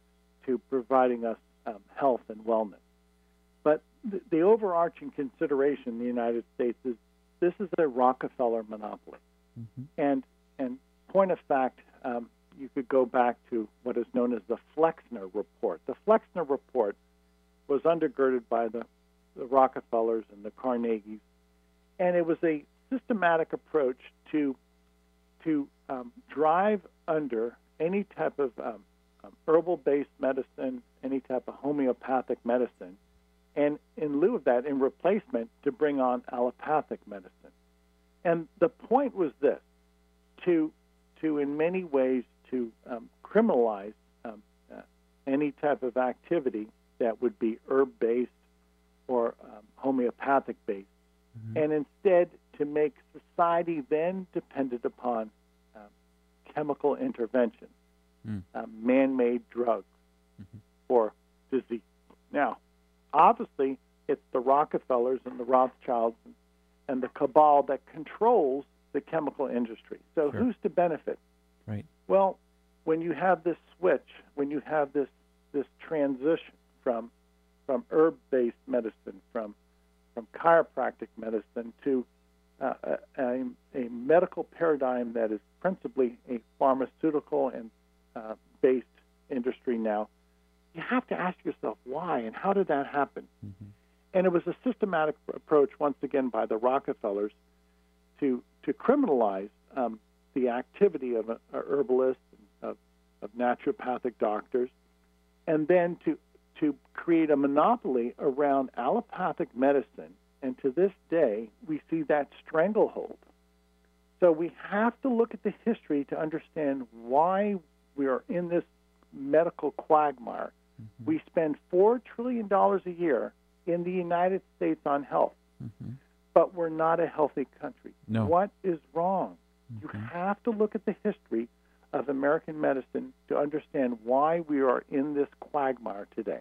to providing us um, health and wellness. But the, the overarching consideration in the United States is this is a Rockefeller monopoly. Mm-hmm. And and point of fact, um, you could go back to what is known as the Flexner Report. The Flexner Report was undergirded by the the Rockefellers and the Carnegies, and it was a systematic approach to to um, drive under any type of um, um, herbal-based medicine, any type of homeopathic medicine, and in lieu of that, in replacement, to bring on allopathic medicine. And the point was this, to, to in many ways, to um, criminalize um, uh, any type of activity that would be herb-based or um, homeopathic-based, mm-hmm. and instead to make society then dependent upon um, chemical intervention, mm. uh, man-made drugs mm-hmm. for disease. Now, obviously, it's the Rockefellers and the Rothschilds and, and the cabal that controls the chemical industry. So sure. who's to benefit? Right. Well, when you have this switch, when you have this this transition from from herb-based medicine, from from chiropractic medicine to uh, a, a medical paradigm that is principally a pharmaceutical and uh, based industry now, you have to ask yourself why and how did that happen? Mm-hmm. And it was a systematic approach, once again, by the Rockefellers to to criminalize um, the activity of a, a herbalist, of, of naturopathic doctors, and then to to create a monopoly around allopathic medicine. And to this day, we see that stranglehold. So we have to look at the history to understand why we are in this medical quagmire. Mm-hmm. We spend four trillion dollars a year in the United States on health, mm-hmm. but we're not a healthy country. No. What is wrong? Mm-hmm. You have to look at the history of American medicine to understand why we are in this quagmire today.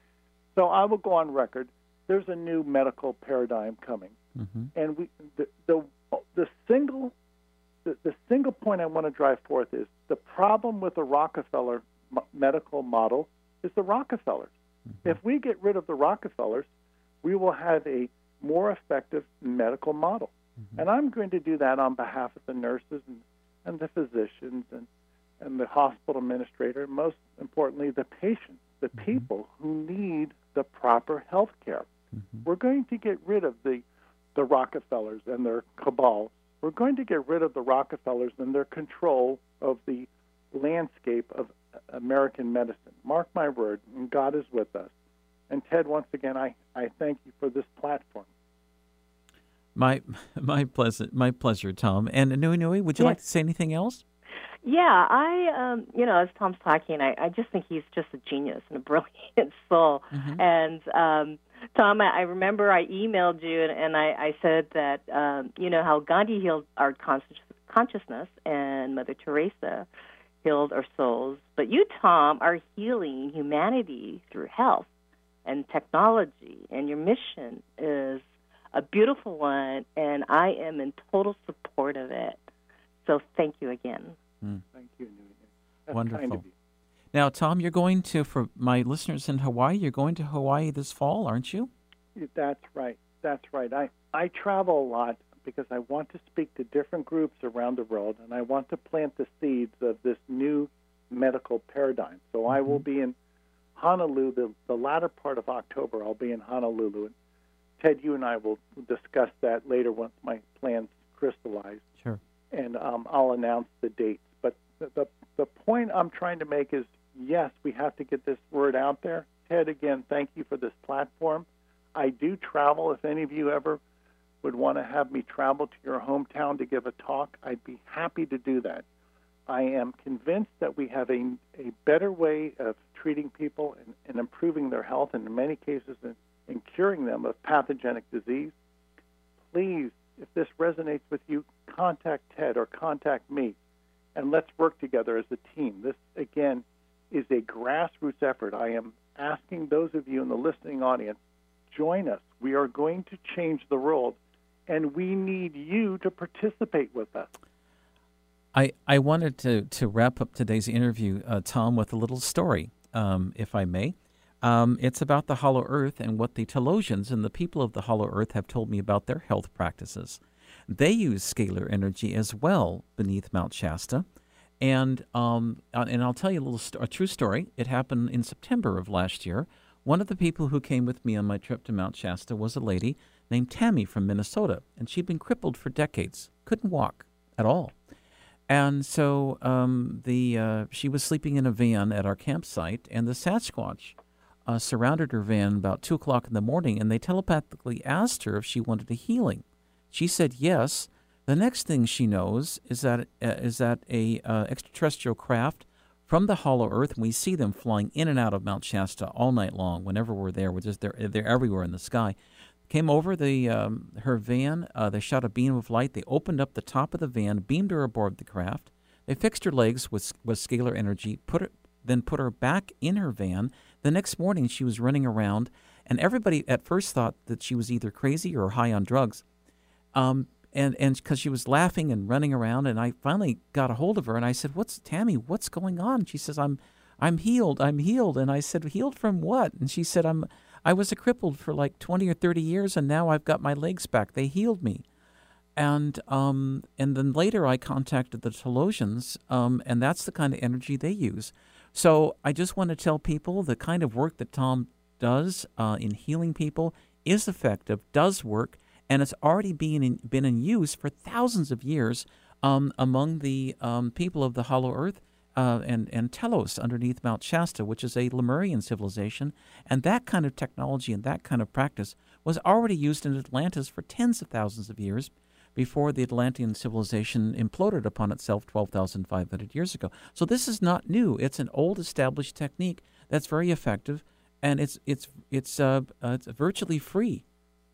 So I will go on record. There's a new medical paradigm coming, mm-hmm. and we the the, the single the, the single point I want to drive forth is the problem with the Rockefeller m- medical model is the Rockefellers. Mm-hmm. If we get rid of the Rockefellers, we will have a more effective medical model. Mm-hmm. And I'm going to do that on behalf of the nurses and, and the physicians and, and the hospital administrator, and most importantly, the patients, the mm-hmm. people who need the proper health care. Mm-hmm. We're going to get rid of the, the Rockefellers and their cabal. We're going to get rid of the Rockefellers and their control of the landscape of American medicine. Mark my word, and God is with us. And Ted, once again, I, I thank you for this platform. My my pleasure, my pleasure, Tom. And Nui Nui, would you yes. like to say anything else? Yeah, I, um, you know, as Tom's talking, I, I just think he's just a genius and a brilliant soul. Mm-hmm. And um, Tom, I, I remember I emailed you and, and I, I said that, um, you know, how Gandhi healed our conscious, consciousness and Mother Teresa healed our souls. But you, Tom, are healing humanity through health and technology. And your mission is a beautiful one, and I am in total support of it. So thank you again. Mm. Thank you, Nui. That's wonderful. Kind of you. Now, Tom, you're going to, for my listeners in Hawaii, you're going to Hawaii this fall, aren't you? That's right. That's right. I, I travel a lot because I want to speak to different groups around the world, and I want to plant the seeds of this new medical paradigm. So mm-hmm. I will be in Honolulu, the, the latter part of October. I'll be in Honolulu. And Ted, you and I will discuss that later once my plans crystallize. Sure. And um, I'll announce the dates. But the, the the point I'm trying to make is, yes, we have to get this word out there. Ted, again, thank you for this platform. I do travel. If any of you ever would want to have me travel to your hometown to give a talk, I'd be happy to do that. I am convinced that we have a, a better way of treating people and, and improving their health, and in many cases in, in curing them of pathogenic disease. Please, if this resonates with you, contact Ted or contact me, and let's work together as a team. This, again, is a grassroots effort. I am asking those of you in the listening audience, join us. We are going to change the world, and we need you to participate with us. I, I wanted to, to wrap up today's interview, uh, Tom, with a little story, um, if I may. Um, it's about the Hollow Earth and what the Telosians and the people of the Hollow Earth have told me about their health practices. They use scalar energy as well beneath Mount Shasta. And um, and I'll tell you a little st- a true story. It happened in September of last year One of the people who came with me on my trip to Mount Shasta was a lady named Tammy from Minnesota, and she'd been crippled for decades, couldn't walk at all. And so um, the uh, she was sleeping in a van at our campsite, and the Sasquatch uh, surrounded her van about two o'clock in the morning, and they telepathically asked her if she wanted a healing. She said yes. The next thing she knows is that uh, is that a uh, extraterrestrial craft from the hollow earth, and we see them flying in and out of Mount Shasta all night long. Whenever we're there, we're just they're they're everywhere in the sky. Came over the um, her van. Uh, they shot a beam of light. They opened up the top of the van, beamed her aboard the craft. They fixed her legs with with scalar energy. Put her, then put her back in her van. The next morning, she was running around, and everybody at first thought that she was either crazy or high on drugs, um, and and because she was laughing and running around. And I finally got a hold of her, and I said, "What's Tammy? What's going on?" She says, "I'm I'm healed. I'm healed." And I said, "Healed from what?" And she said, "I'm." I was a crippled for like twenty or thirty years, and now I've got my legs back. They healed me. And um, and then later I contacted the Telosians, um, and that's the kind of energy they use. So I just want to tell people the kind of work that Tom does uh, in healing people is effective, does work, and it's already been in, been in use for thousands of years um, among the um, people of the Hollow Earth. Uh, and, and Telos underneath Mount Shasta, which is a Lemurian civilization. And that kind of technology and that kind of practice was already used in Atlantis for tens of thousands of years before the Atlantean civilization imploded upon itself twelve thousand five hundred years ago. So this is not new. It's an old established technique that's very effective, and it's it's it's uh, uh, it's virtually free.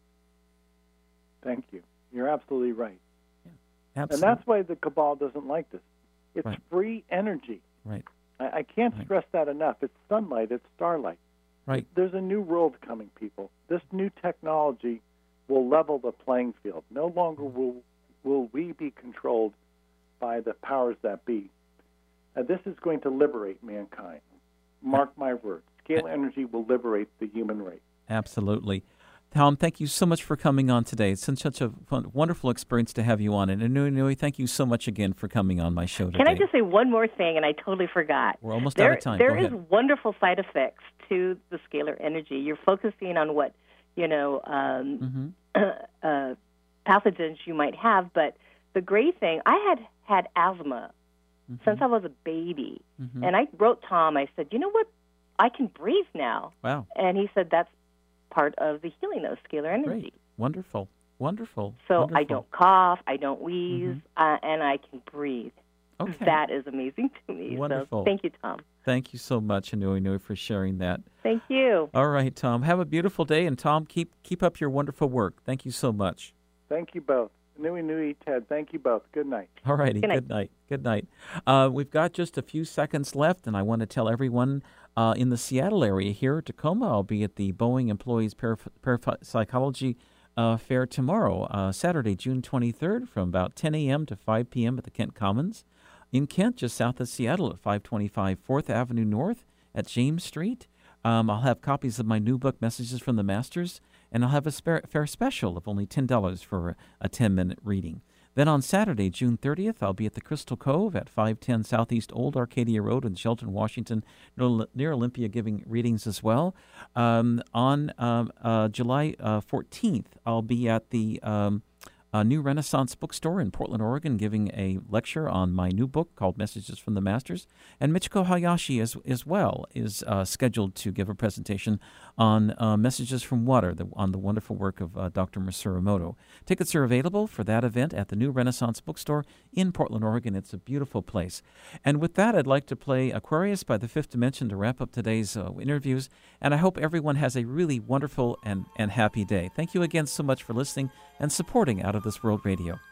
Thank you. You're absolutely right. Yeah, absolutely. And that's why the Cabal doesn't like this. It's right. free energy. Right. I, I can't right. stress that enough. It's sunlight. It's starlight. Right. There's a new world coming, people. This new technology will level the playing field. No longer will will we be controlled by the powers that be. Uh, this is going to liberate mankind. Mark my words. Scale energy will liberate the human race. Absolutely. Tom, thank you so much for coming on today. It's been such a fun, wonderful experience to have you on. And Inui Nui, thank you so much again for coming on my show today. Can I just say one more thing, and I totally forgot? We're almost there, out of time. There Go is ahead. wonderful side effects to the scalar energy. You're focusing on what, you know, um, mm-hmm. uh, pathogens you might have. But the great thing, I had had asthma mm-hmm. since I was a baby. Mm-hmm. And I wrote Tom, I said, you know what? I can breathe now. Wow. And he said that's part of the healing of scalar energy. Great. Wonderful. Wonderful. So Wonderful. I don't cough, I don't wheeze, mm-hmm. uh, and I can breathe. Okay. That is amazing to me. Wonderful. So thank you, Tom. Thank you so much, Inui Nui, for sharing that. Thank you. All right, Tom. Have a beautiful day. And, Tom, keep keep up your wonderful work. Thank you so much. Thank you both. Inui Nui, Ted, thank you both. Good night. All righty. Good night. Good night. Good night. Uh, we've got just a few seconds left, and I want to tell everyone uh, in the Seattle area here at Tacoma, I'll be at the Boeing Employees Paraph- Parapsychology uh, Fair tomorrow, uh, Saturday, June twenty-third, from about ten a.m. to five p.m. at the Kent Commons. In Kent, just south of Seattle at five twenty-five fourth Avenue North at James Street. Um, I'll have copies of my new book, Messages from the Masters, and I'll have a spare, fair special of only ten dollars for a ten-minute reading. Then on Saturday, June thirtieth, I'll be at the Crystal Cove at five ten Southeast Old Arcadia Road in Shelton, Washington, near Olympia, giving readings as well. Um, on um, uh, July uh, fourteenth, I'll be at the um, uh, New Renaissance Bookstore in Portland, Oregon, giving a lecture on my new book called Messages from the Masters. And Michiko Hayashi as, as well is uh, scheduled to give a presentation on uh, Messages from Water, the, on the wonderful work of uh, Doctor Masaru Emoto. Tickets are available for that event at the New Renaissance Bookstore in Portland, Oregon. It's a beautiful place. And with that, I'd like to play Aquarius by the Fifth Dimension to wrap up today's uh, interviews. And I hope everyone has a really wonderful and, and happy day. Thank you again so much for listening and supporting Out of This World Radio.